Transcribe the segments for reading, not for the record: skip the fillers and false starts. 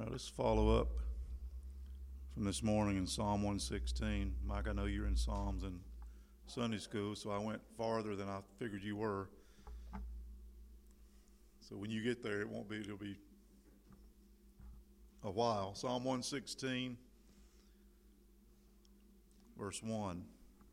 All right, let's follow up from this morning in Psalm 116. Mike, I know you're in Psalms and Sunday school, so I went farther than I figured you were. So when you get there, it'll be a while. Psalm 116, verse 1.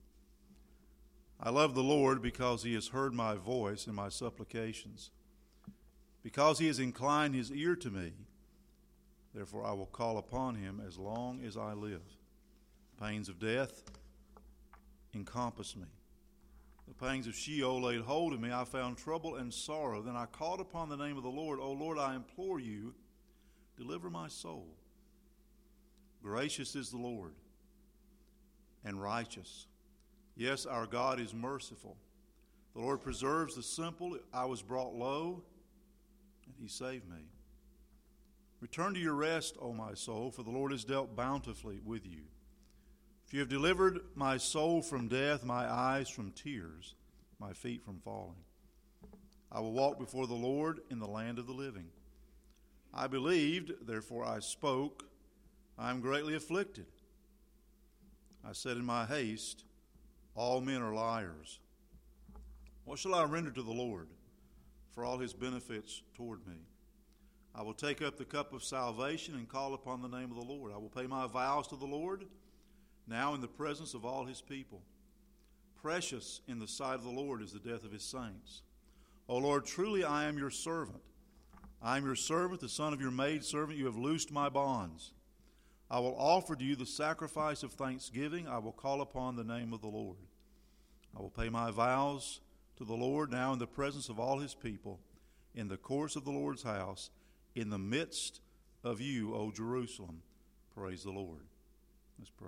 I love the Lord because he has heard my voice and my supplications. Because he has inclined his ear to me, therefore I will call upon him as long as I live. The pains of death encompassed me. The pangs of Sheol laid hold of me. I found trouble and sorrow. Then I called upon the name of the Lord. O Lord, I implore you, deliver my soul. Gracious is the Lord and righteous. Yes, our God is merciful. The Lord preserves the simple. I was brought low, and he saved me. Return to your rest, O my soul, for the Lord has dealt bountifully with you. If you have delivered my soul from death, my eyes from tears, my feet from falling, I will walk before the Lord in the land of the living. I believed, therefore I spoke. I am greatly afflicted. I said in my haste, all men are liars. What shall I render to the Lord for all his benefits toward me? I will take up the cup of salvation and call upon the name of the Lord. I will pay my vows to the Lord, now in the presence of all his people. Precious in the sight of the Lord is the death of his saints. O Lord, truly I am your servant. I am your servant, the son of your maidservant. You have loosed my bonds. I will offer to you the sacrifice of thanksgiving. I will call upon the name of the Lord. I will pay my vows to the Lord now in the presence of all his people, in the courts of the Lord's house, in the midst of you, O Jerusalem. Praise the Lord. Let's pray.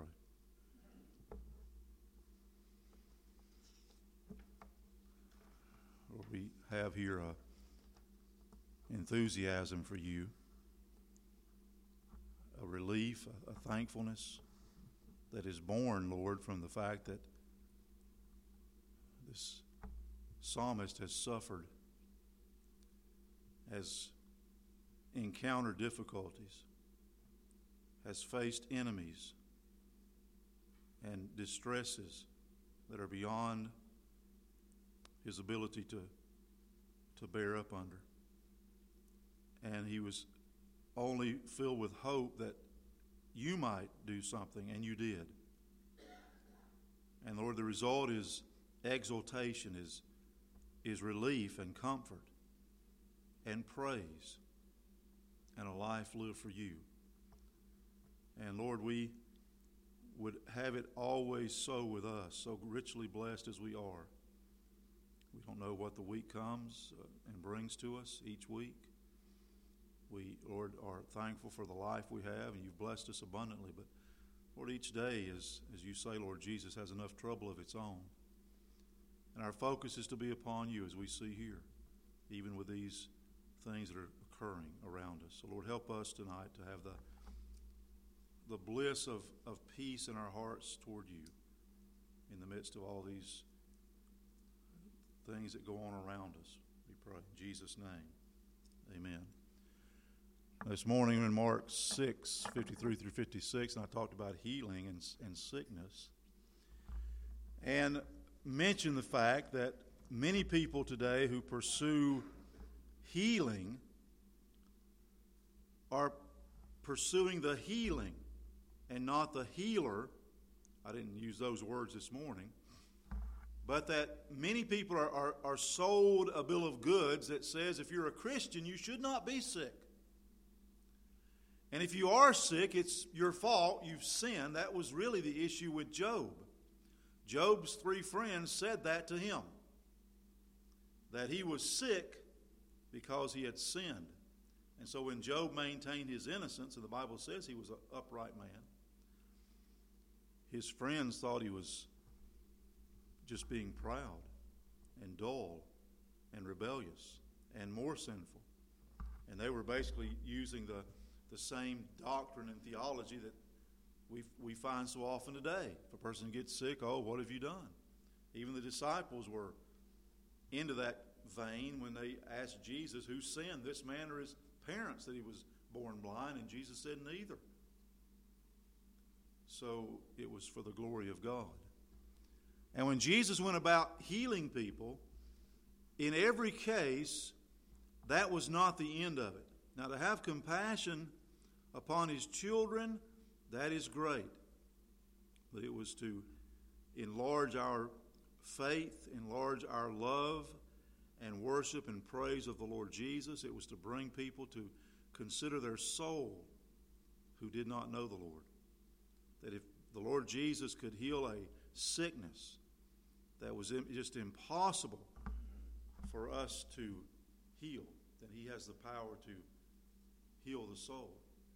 Lord, we have here enthusiasm for you, a relief, a thankfulness that is born, Lord, from the fact that this psalmist has suffered, has encountered difficulties, has faced enemies and distresses that are beyond his ability to bear up under. And he was only filled with hope that you might do something, and you did. And Lord, the result is exaltation, is relief and comfort and praise and a life lived for you. And Lord, we would have it always so with us, so richly blessed as we are. We don't know what the week comes and brings to us each week. We, Lord, are thankful for the life we have, and you've blessed us abundantly. But, Lord, each day, as you say, Lord, Jesus has enough trouble of its own. And our focus is to be upon you as we see here, even with these things that are occurring around us. So, Lord, help us tonight to have the bliss of peace in our hearts toward you in the midst of all these things that go on around us. We pray in Jesus' name. Amen. This morning in Mark 6, 53 through 56, and I talked about healing and sickness, and mentioned the fact that many people today who pursue healing are pursuing the healing and not the healer. I didn't use those words this morning. But that many people are sold a bill of goods that says if you're a Christian, you should not be sick. And if you are sick, it's your fault, you've sinned. That was really the issue with Job. Job's 3 friends said that to him, that he was sick because he had sinned. And so when Job maintained his innocence, and the Bible says he was an upright man, his friends thought he was just being proud and dull and rebellious and more sinful. And they were basically using the same doctrine and theology that we find so often today. If a person gets sick, oh, what have you done? Even the disciples were into that vein when they asked Jesus who sinned, this man or his parents, that he was born blind? And Jesus said, neither. So it was for the glory of God. And when Jesus went about healing people, in every case, that was not the end of it. Now, to have compassion upon his children, that is great. But it was to enlarge our faith, enlarge our love and worship and praise of the Lord Jesus. It was to bring people to consider their soul who did not know the Lord. That if the Lord Jesus could heal a sickness that was just impossible for us to heal, then he has the power to heal the soul.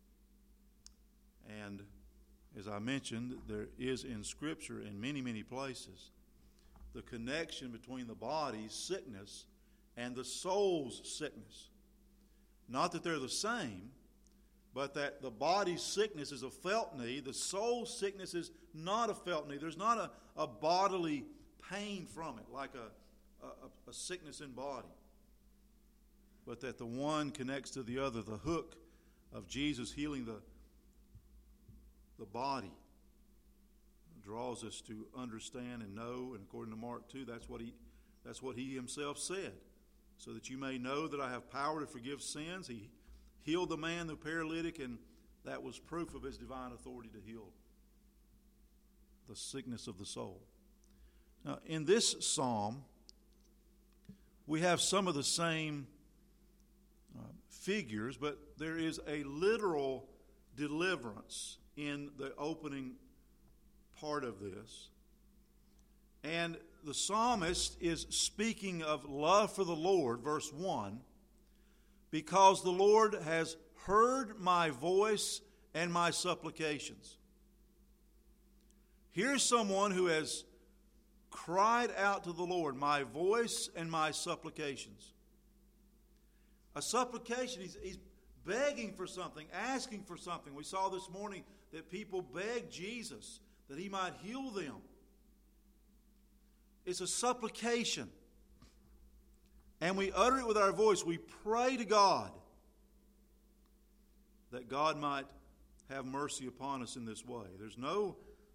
And as I mentioned, there is in Scripture in many, many places the connection between the body's sickness and the soul's sickness. Not that they're the same, but that the body's sickness is a felt need. The soul's sickness is not a felt need. There's not a bodily pain from it, like a sickness in body. But that the one connects to the other. The hook of Jesus healing the body draws us to understand and know, and according to Mark 2, that's what he himself said. So that you may know that I have power to forgive sins. He healed the man, the paralytic, and that was proof of his divine authority to heal the sickness of the soul. Now, in this psalm, we have some of the same figures, but there is a literal deliverance in the opening part of this. And the psalmist is speaking of love for the Lord, verse 1, because the Lord has heard my voice and my supplications. Here's someone who has cried out to the Lord, my voice and my supplications. A supplication, he's begging for something, asking for something. We saw this morning that people begged Jesus that he might heal them. It's a supplication. And we utter it with our voice. We pray to God that God might have mercy upon us in this way. There's no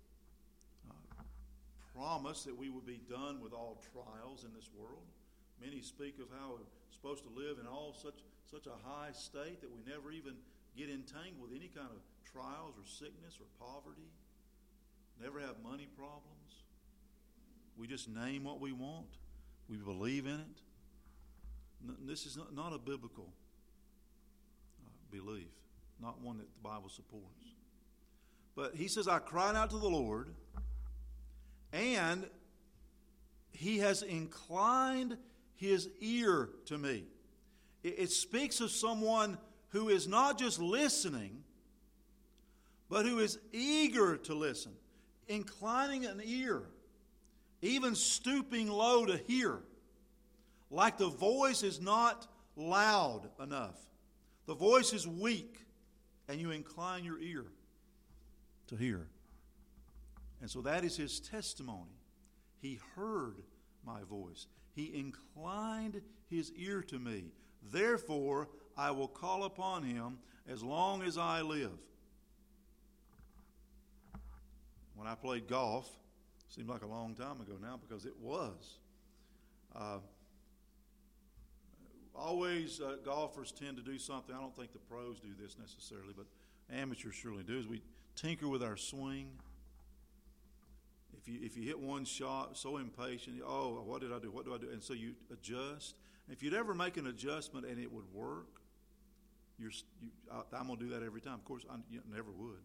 promise that we will be done with all trials in this world. Many speak of how we're supposed to live in all such a high state that we never even get entangled with any kind of trials or sickness or poverty. Never have money problems. We just name what we want. We believe in it. This is not a biblical belief, not one that the Bible supports. But he says, I cried out to the Lord, and he has inclined his ear to me. It speaks of someone who is not just listening, but who is eager to listen, inclining an ear, even stooping low to hear. Like the voice is not loud enough. The voice is weak, and you incline your ear to hear. And so that is his testimony. He heard my voice. He inclined his ear to me. Therefore, I will call upon him as long as I live. When I played golf, seemed like a long time ago now because it was. Always golfers tend to do something. I don't think the pros do this necessarily, but amateurs surely do, is we tinker with our swing. If you hit one shot, so impatient, what did I do? What do I do? And so you adjust. And if you'd ever make an adjustment and it would work, I'm going to do that every time. Of course, I never would.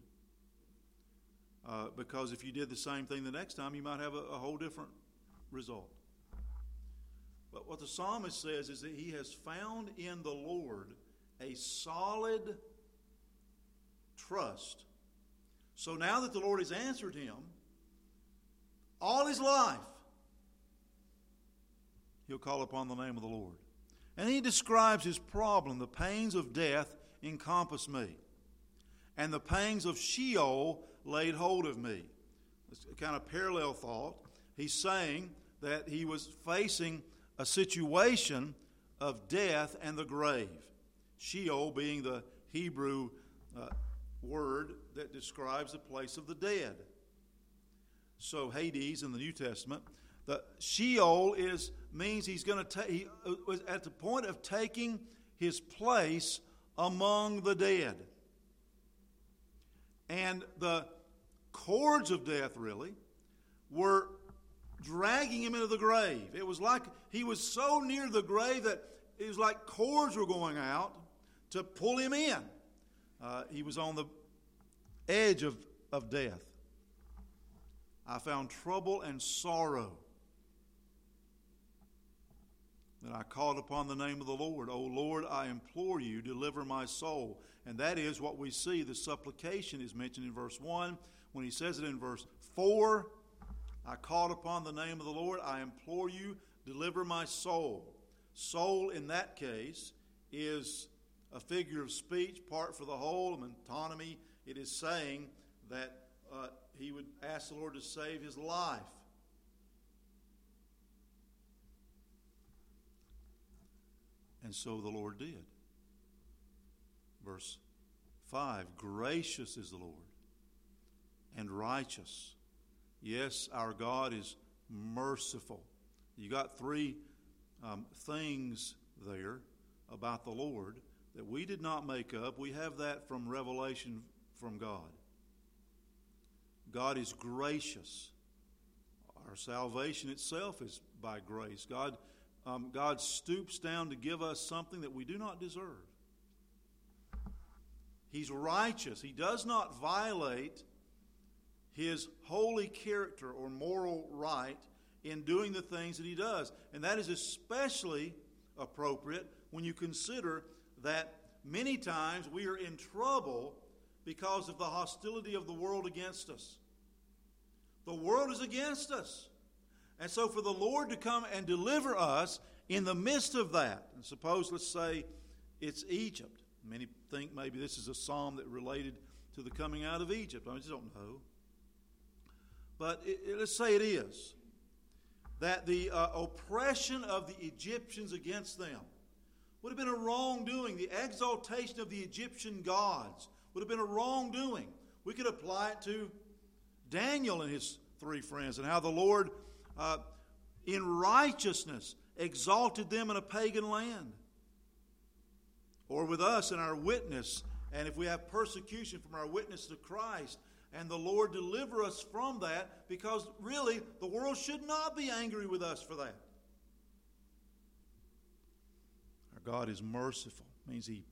Because if you did the same thing the next time, you might have a whole different result. But what the psalmist says is that he has found in the Lord a solid trust. So now that the Lord has answered him, all his life, he'll call upon the name of the Lord. And he describes his problem. The pains of death encompass me, and the pangs of Sheol laid hold of me. It's a kind of parallel thought. He's saying that he was facing a situation of death and the grave. Sheol being the Hebrew word that describes the place of the dead. So Hades in the New Testament, the Sheol means he's going to he was at the point of taking his place among the dead. And the cords of death really were dragging him into the grave. It was like he was so near the grave that it was like cords were going out to pull him in. He was on the edge of death. I found trouble and sorrow. Then I called upon the name of the Lord. O Lord, I implore you, deliver my soul. And that is what we see. The supplication is mentioned in verse 1. When he says it in verse 4, I called upon the name of the Lord. I implore you, deliver my soul. Soul in that case is a figure of speech, part for the whole, a metonymy. It is saying that he would ask the Lord to save his life. And so the Lord did. Verse 5, gracious is the Lord and righteous. Yes, our God is merciful. You got three things there about the Lord that we did not make up. We have that from revelation from God. God is gracious. Our salvation itself is by grace. God stoops down to give us something that we do not deserve. He's righteous. He does not violate his holy character or moral right in doing the things that he does. And that is especially appropriate when you consider that many times we are in trouble because of the hostility of the world against us. The world is against us. And so for the Lord to come and deliver us in the midst of that, and suppose, let's say, it's Egypt. Many think maybe this is a psalm that related to the coming out of Egypt. I just don't know. But let's say it is. That the oppression of the Egyptians against them would have been a wrongdoing. The exaltation of the Egyptian gods would have been a wrongdoing. We could apply it to Daniel and his three friends and how the Lord, in righteousness, exalted them in a pagan land. Or with us in our witness, and if we have persecution from our witness to Christ, and the Lord deliver us from that, because really the world should not be angry with us for that. Our God is merciful. It means He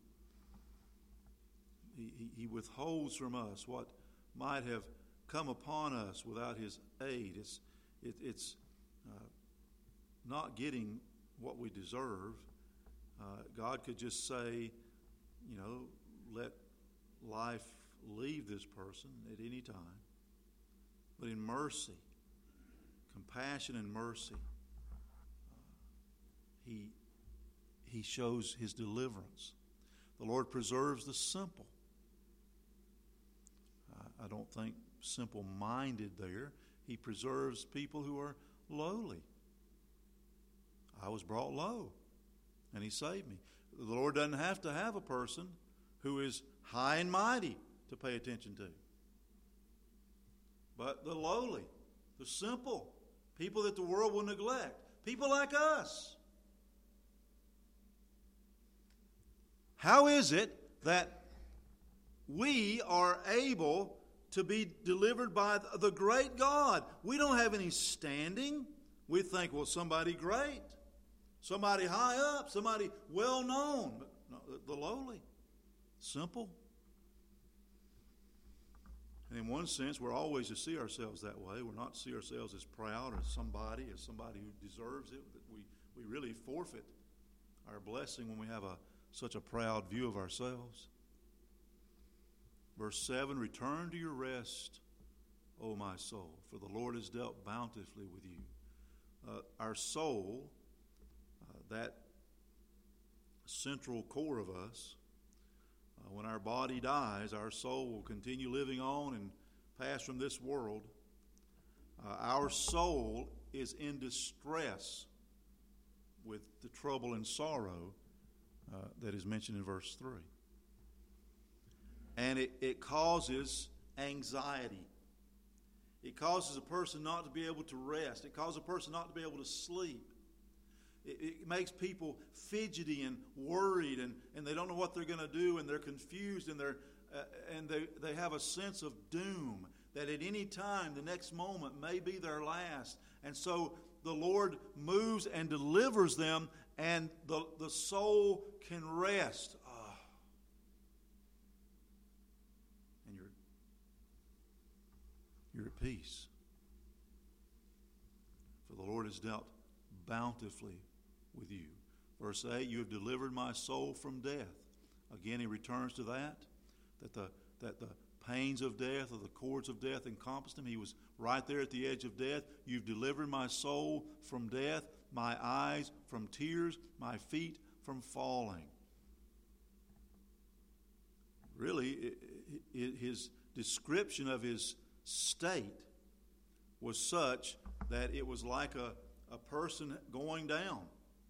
withholds from us what might have come upon us without His aid. It's not getting what we deserve. God could just say, let life leave this person at any time. But in mercy, compassion and mercy, He shows His deliverance. The Lord preserves the simple. I don't think simple-minded there. He preserves people who are lowly. I was brought low, and He saved me. The Lord doesn't have to have a person who is high and mighty to pay attention to. But the lowly, the simple, people that the world will neglect, people like us. How is it that we are able to be delivered by the great God? We don't have any standing. We think, well, somebody great, somebody high up, somebody well known. But no, the lowly, simple. And in one sense, we're always to see ourselves that way. We're not to see ourselves as proud or as somebody who deserves it. That we really forfeit our blessing when we have such a proud view of ourselves. Verse 7, return to your rest, O my soul, for the Lord has dealt bountifully with you. Our soul, that central core of us, when our body dies, our soul will continue living on and pass from this world. Our soul is in distress with the trouble and sorrow that is mentioned in verse 3. And it causes anxiety. It causes a person not to be able to rest. It causes a person not to be able to sleep. It makes people fidgety and worried, and they don't know what they're going to do, and they're confused, and they have a sense of doom, that at any time, the next moment may be their last. And so the Lord moves and delivers them, and the soul can rest. And you're at peace. For the Lord has dealt bountifully with you. Verse 8, you have delivered my soul from death. Again, he returns to that the pains of death, or the cords of death encompassed him. He was right there at the edge of death. You've delivered my soul from death, my eyes from tears, my feet from falling. Really, his description of his state was such that it was like a person going down,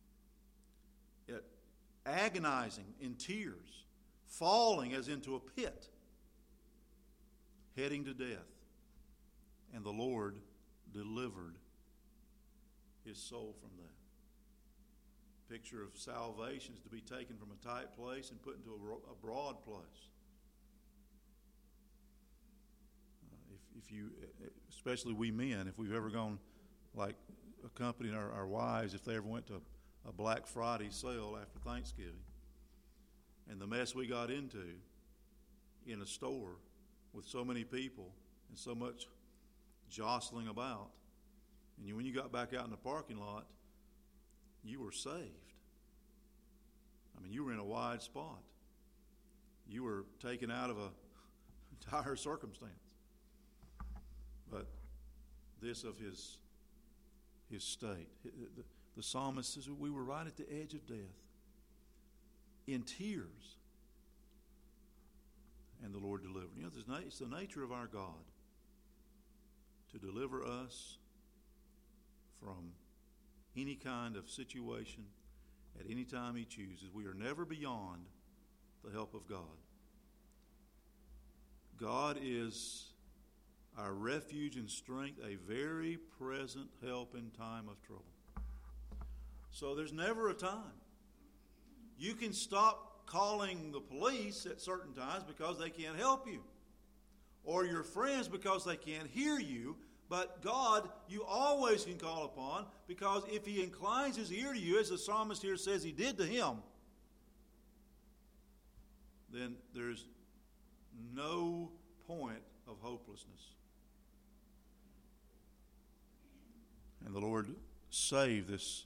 agonizing in tears, falling as into a pit, heading to death. And the Lord delivered his soul from that. Picture of salvation is to be taken from a tight place and put into a broad place. If you, especially we men, if we've ever gone, like accompanying our wives, if they ever went to a Black Friday sale after Thanksgiving, and the mess we got into in a store with so many people and so much jostling about, and when you got back out in the parking lot, you were saved. I mean, you were in a wide spot. You were taken out of a dire circumstance. But this of his state. The psalmist says we were right at the edge of death, in tears, and the Lord delivered. You know, it's the nature of our God to deliver us from any kind of situation at any time he chooses. We are never beyond the help of God. God is our refuge and strength, a very present help in time of trouble. So there's never a time. You can stop calling the police at certain times because they can't help you, or your friends because they can't hear you. But God, you always can call upon, because if he inclines his ear to you, as the psalmist here says he did to him, then there's no point of hopelessness. And the Lord saved this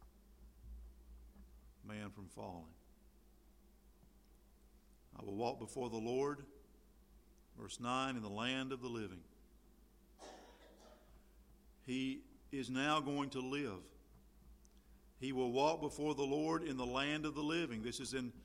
man from falling. I will walk before the Lord, verse 9, in the land of the living. He is now going to live. He will walk before the Lord in the land of the living. This is in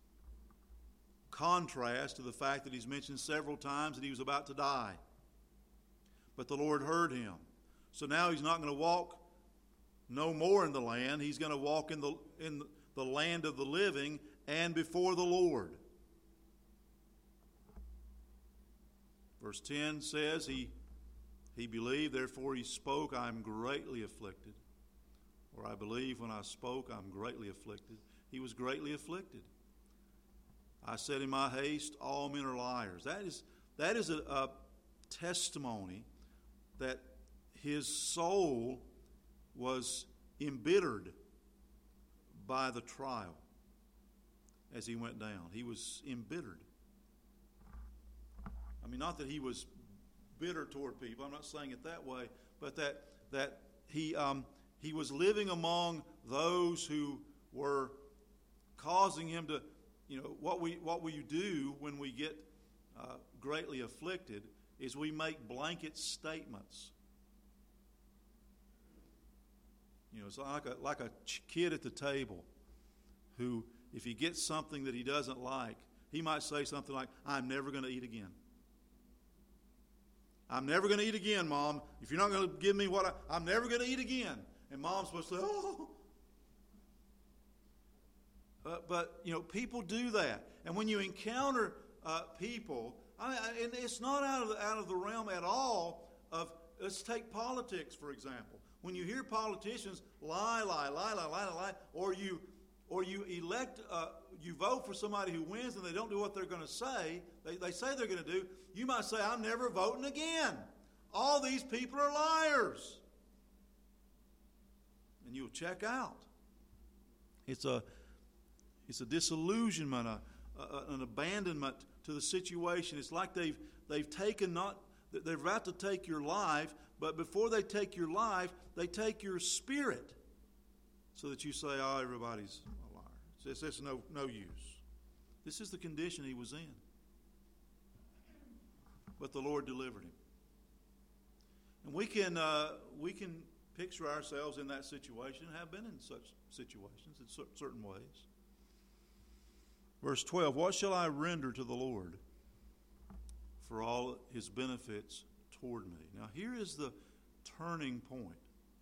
contrast to the fact that he's mentioned several times that he was about to die. But the Lord heard him. So now he's not going to walk no more in the land. He's going to walk in the land of the living and before the Lord. Verse 10 says he believed, therefore he spoke, I am greatly afflicted. Or I believe when I spoke, I'm greatly afflicted. He was greatly afflicted. I said in my haste, all men are liars. That is a testimony that his soul was embittered by the trial as he went down. He was embittered. I mean, not that he was bitter toward people. I'm not saying it that way, but that he was living among those who were causing him to, what we do when we get greatly afflicted is we make blanket statements. It's like a kid at the table who, if he gets something that he doesn't like, he might say something like, I'm never going to eat again. I'm never going to eat again, Mom. If you're not going to give me I'm never going to eat again. And Mom's supposed to say, oh. But people do that. And when you encounter people. And it's not out of the realm at all of, let's take politics, for example. When you hear politicians lie, or you elect, you vote for somebody who wins and they don't do what they're going to say, they say they're going to do, you might say, I'm never voting again. All these people are liars. And you'll check out. It's a disillusionment, an abandonment to the situation. It's like they've they're about to take your life, but before they take your life, they take your spirit, so that you say, "Oh, everybody's a liar. It's no use." This is the condition he was in, but the Lord delivered him, and we can picture ourselves in that situation and have been in such situations in certain ways. Verse 12, what shall I render to the Lord for all his benefits toward me? Now here is the turning point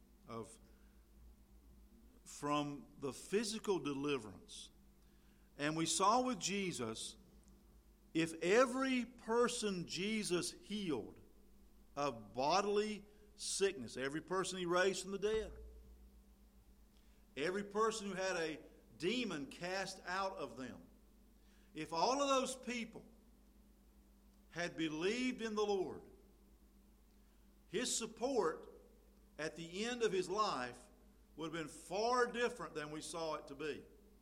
from the physical deliverance. And we saw with Jesus, if every person Jesus healed of bodily sickness, every person he raised from the dead, every person who had a demon cast out of them, if all of those people had believed in the Lord, his support at the end of his life would have been far different than we saw it to be.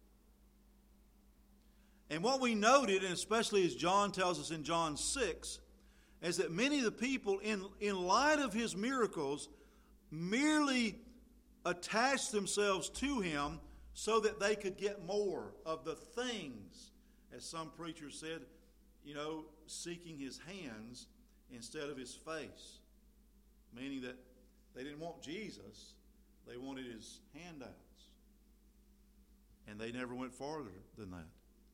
And what we noted, and especially as John tells us in John 6, is that many of the people, in light of his miracles, merely attached themselves to him so that they could get more of the things, as some preachers said, seeking his hands instead of his face. Meaning that they didn't want Jesus, they wanted his handouts. And they never went farther than that.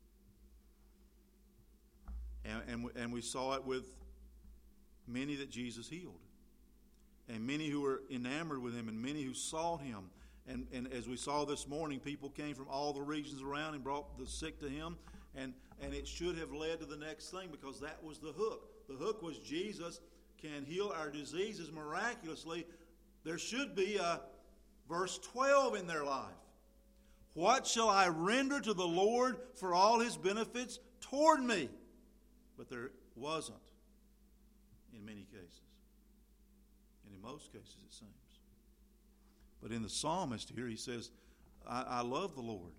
And we saw it with many that Jesus healed. And many who were enamored with him, and many who sought him. And as we saw this morning, people came from all the regions around and brought the sick to him. And it should have led to the next thing, because that was the hook. The hook was Jesus can heal our diseases miraculously. There should be a verse 12 in their life. What shall I render to the Lord for all his benefits toward me? But there wasn't in many cases. And in most cases, it seems. But in the psalmist here, he says, I love the Lord.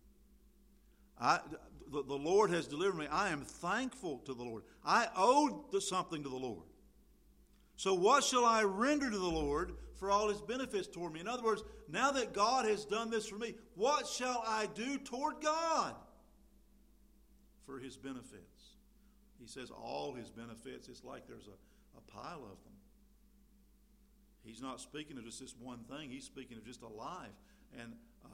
The Lord has delivered me. I am thankful to the Lord. I owe something to the Lord. So what shall I render to the Lord for all his benefits toward me? In other words, now that God has done this for me, what shall I do toward God for his benefits? He says all his benefits. It's like there's a pile of them. He's not speaking of just this one thing. He's speaking of just a life and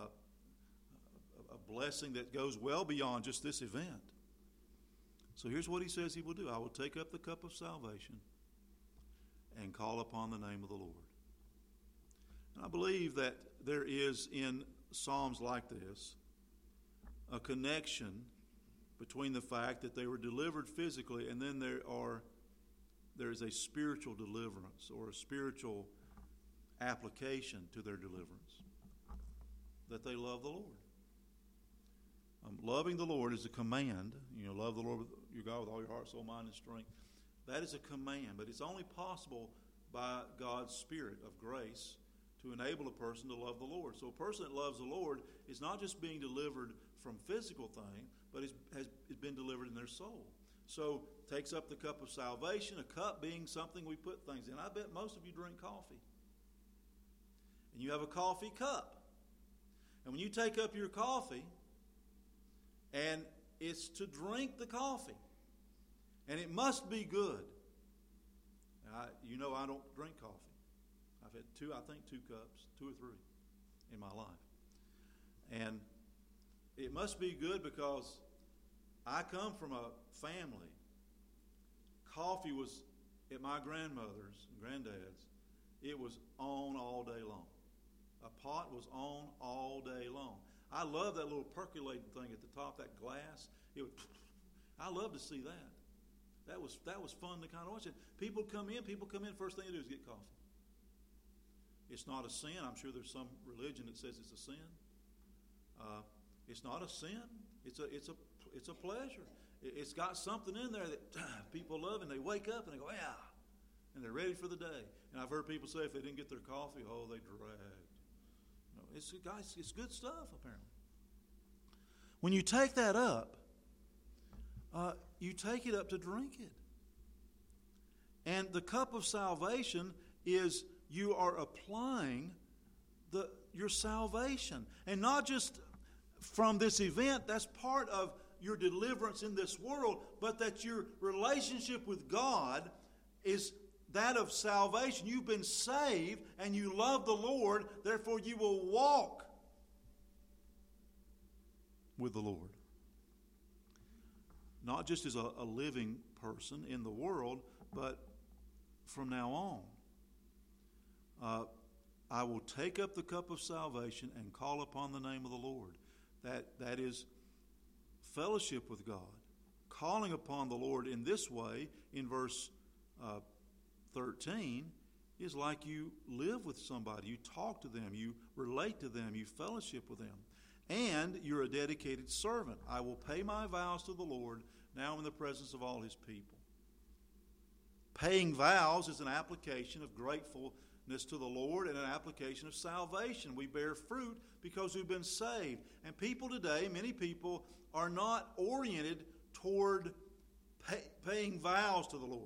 a blessing that goes well beyond just this event. So here's what he says he will do. I will take up the cup of salvation and call upon the name of the Lord. And I believe that there is in Psalms like this a connection between the fact that they were delivered physically, and then there is a spiritual deliverance or a spiritual application to their deliverance, that they love the Lord. Loving the Lord is a command. Love the Lord your God with all your heart, soul, mind, and strength. That is a command, but it's only possible by God's Spirit of grace to enable a person to love the Lord. So a person that loves the Lord is not just being delivered from physical thing, but has been delivered in their soul. So takes up the cup of salvation, a cup being something we put things in. I bet most of you drink coffee. And you have a coffee cup. And when you take up your coffee, and it's to drink the coffee, and it must be good. I don't drink coffee. I've had two cups, 2 or 3 in my life. And it must be good because I come from a family. Coffee was at my grandmother's and granddad's. It was on all day long. A pot was on all day long. I love that little percolating thing at the top, that glass. I love to see that. That was fun to kind of watch it. People come in, first thing they do is get coffee. It's not a sin. I'm sure there's some religion that says it's a sin. It's not a sin. It's a pleasure. It's got something in there that people love, and they wake up and they go, yeah, and they're ready for the day. And I've heard people say if they didn't get their coffee, oh, they dragged. No, it's good stuff, apparently. When you take that up, you take it up to drink it. And the cup of salvation is you are applying your salvation. And not just from this event, that's part of your deliverance in this world, but that your relationship with God is that of salvation. You've been saved and you love the Lord, therefore you will walk with the Lord. Not just as a living person in the world, but from now on. I will take up the cup of salvation and call upon the name of the Lord. That is fellowship with God. Calling upon the Lord in this way, in verse 13, is like you live with somebody. You talk to them. You relate to them. You fellowship with them. And you're a dedicated servant. I will pay my vows to the Lord now in the presence of all His people. Paying vows is an application of gratefulness to the Lord and an application of salvation. We bear fruit because we've been saved. And people today, many people, are not oriented toward paying vows to the Lord.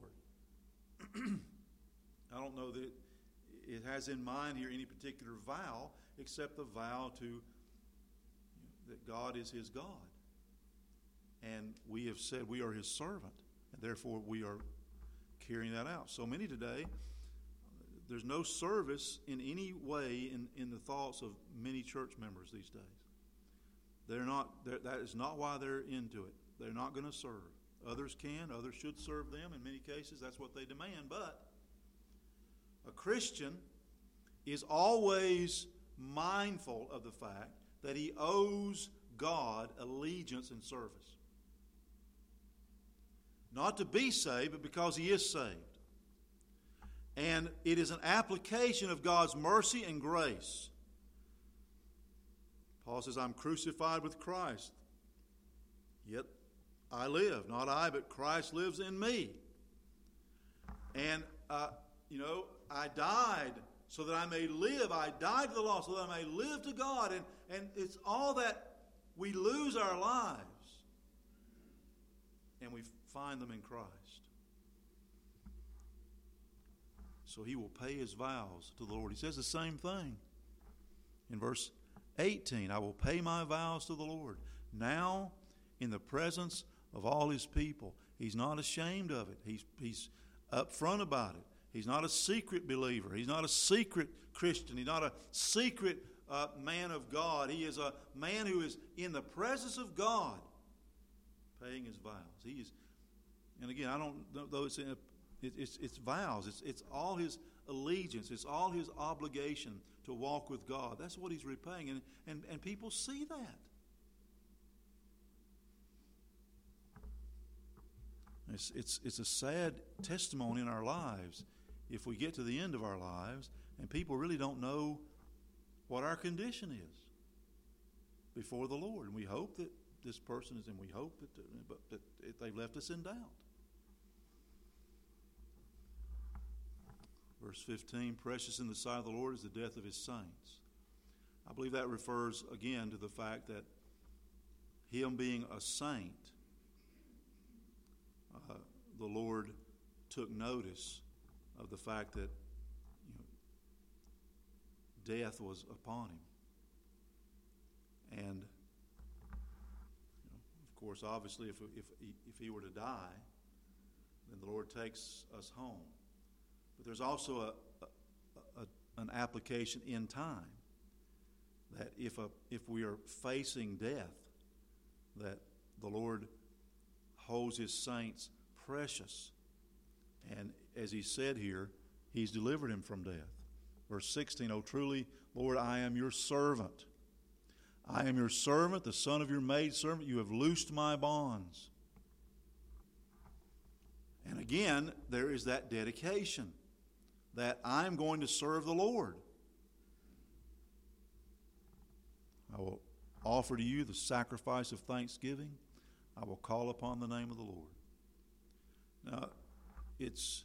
I don't know that it has in mind here any particular vow except the vow that God is His God. And we have said we are His servant, and therefore we are carrying that out. So many today, there's no service in any way in the thoughts of many church members these days. That is not why they're into it. They're not going to serve. Others can. Others should serve them. In many cases, that's what they demand. But a Christian is always mindful of the fact that he owes God allegiance and service. Not to be saved, but because he is saved. And it is an application of God's mercy and grace. Paul says, I'm crucified with Christ. Yet I live. Not I, but Christ lives in me. And, I died so that I may live. I died to the law so that I may live to God. And it's all that we lose our lives. And we find them in Christ. So he will pay his vows to the Lord. He says the same thing in verse 18. I will pay my vows to the Lord now in the presence of all his people. He's not ashamed of it. He's upfront about it. He's not a secret believer. He's not a secret Christian. He's not a secret man of God. He is a man who is in the presence of God paying his vows. He is, and again, I don't know, it's vows. It's all his allegiance. It's all his obligation to walk with God. That's what he's repaying, and people see that. It's a sad testimony in our lives if we get to the end of our lives and people really don't know what our condition is before the Lord. And we hope that this person is, and we hope that they've left us in doubt. Verse 15, precious in the sight of the Lord is the death of his saints. I believe that refers again to the fact that him being a saint, the Lord took notice of the fact that death was upon him. And of course, obviously, if he were to die, then the Lord takes us home. But there's also an application in time that if we are facing death, that the Lord holds his saints precious. And as he said here, he's delivered him from death. Verse 16, O truly, Lord, I am your servant. I am your servant, the son of your maidservant. You have loosed my bonds. And again, there is that dedication that I'm going to serve the Lord. I will offer to you the sacrifice of thanksgiving. I will call upon the name of the Lord. Now, it's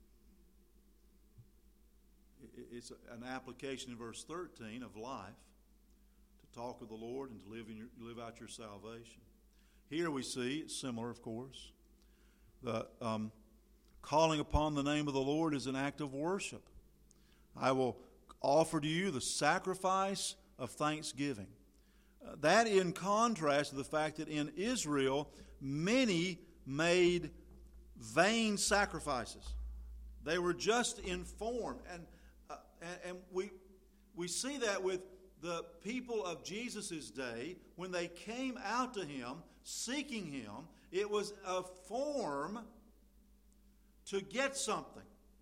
an application in verse 13 of life, to talk with the Lord and to live out your salvation. Here we see, it's similar, of course. The calling upon the name of the Lord is an act of worship. I will offer to you the sacrifice of thanksgiving. That in contrast to the fact that in Israel, many made vain sacrifices. They were just in form. And we see that with the people of Jesus' day, when they came out to him, seeking him, it was a form to get something.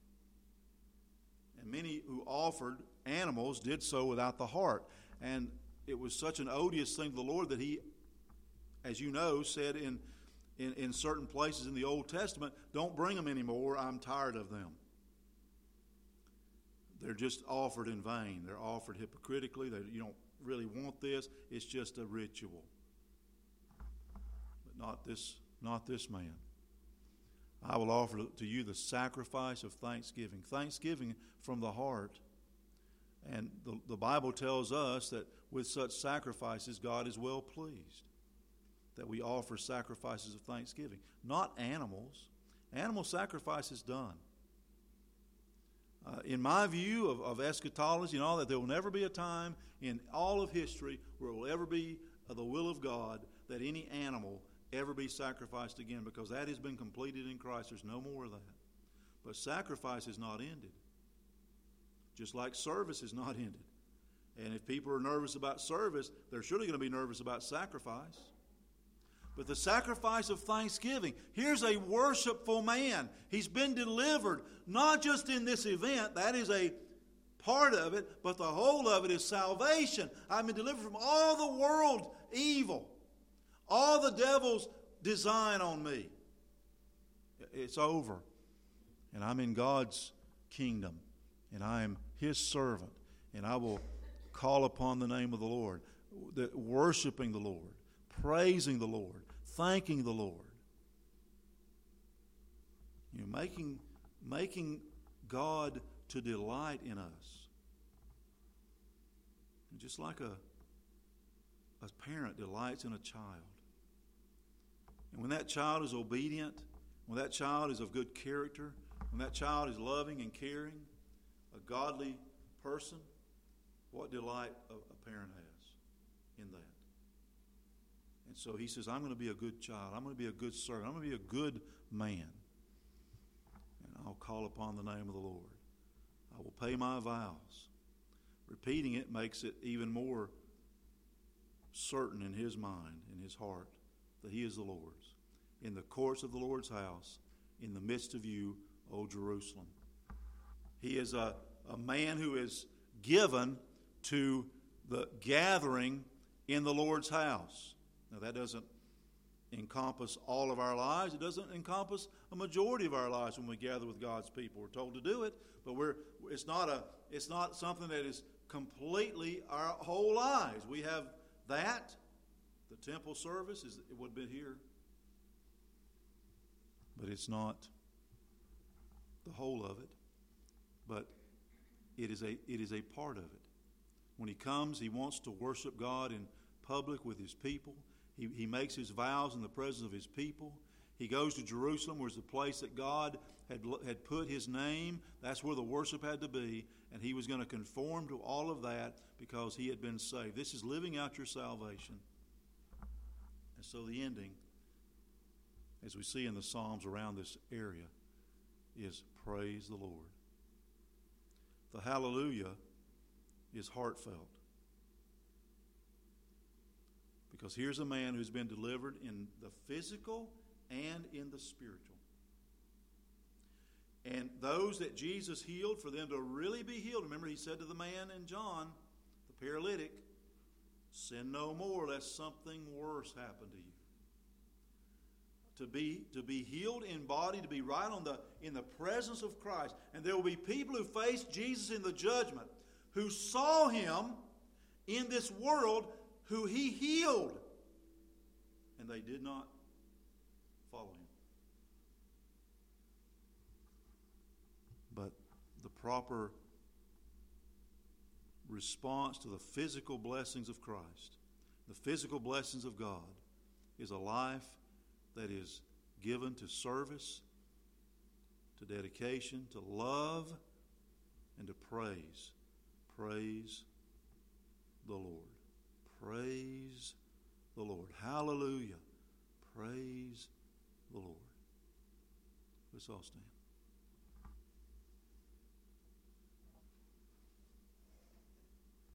And many who offered animals did so without the heart. And it was such an odious thing to the Lord that he, as you know, said in certain places in the Old Testament, don't bring them anymore, I'm tired of them. They're just offered in vain. They're offered hypocritically. You don't really want this. It's just a ritual. But not this man. I will offer to you the sacrifice of thanksgiving. Thanksgiving from the heart. And the Bible tells us that with such sacrifices, God is well pleased. That we offer sacrifices of thanksgiving. Not animals. Animal sacrifice is done. In my view of eschatology and all that, there will never be a time in all of history where it will ever be the will of God that any animal ever be sacrificed again, because that has been completed in Christ. There's no more of that. But sacrifice is not ended. Just like service is not ended. And if people are nervous about service, they're surely going to be nervous about sacrifice. But the sacrifice of thanksgiving, here's a worshipful man. He's been delivered, not just in this event, that is a part of it, but the whole of it is salvation. I've been delivered from all the world evil, all the devil's design on me. It's over. And I'm in God's kingdom, and I am his servant, and I will call upon the name of the Lord, worshiping the Lord, praising the Lord, thanking the Lord. Making God to delight in us. And just like a parent delights in a child. And when that child is obedient, when that child is of good character, when that child is loving and caring, a godly person, what delight a parent has in that. And so he says, I'm going to be a good child. I'm going to be a good servant. I'm going to be a good man. And I'll call upon the name of the Lord. I will pay my vows. Repeating it makes it even more certain in his mind, in his heart, that he is the Lord's. In the courts of the Lord's house, in the midst of you, O Jerusalem. He is a man who is given to the gathering in the Lord's house. Now, that doesn't encompass all of our lives. It doesn't encompass a majority of our lives when we gather with God's people. We're told to do it, but it's not something that is completely our whole lives. We have that. The temple service it would have been here, but it's not the whole of it. But it is a part of it. When he comes, he wants to worship God in public with his people. He makes his vows in the presence of his people. He goes to Jerusalem, where it's the place that God had put his name. That's where the worship had to be. And he was going to conform to all of that because he had been saved. This is living out your salvation. And so the ending, as we see in the Psalms around this area, is praise the Lord. The hallelujah is heartfelt. Because here's a man who's been delivered in the physical and in the spiritual. And those that Jesus healed, for them to really be healed, remember he said to the man in John, the paralytic, sin no more lest something worse happen to you. to be healed in body, to be right in the presence of Christ. And there will be people who face Jesus in the judgment who saw him in this world who he healed, and they did not follow him. But the proper response to the physical blessings of Christ, the physical blessings of God, is a life that is given to service, to dedication, to love, and to praise. Praise the Lord. Praise the Lord. Hallelujah. Praise the Lord. Let's all stand.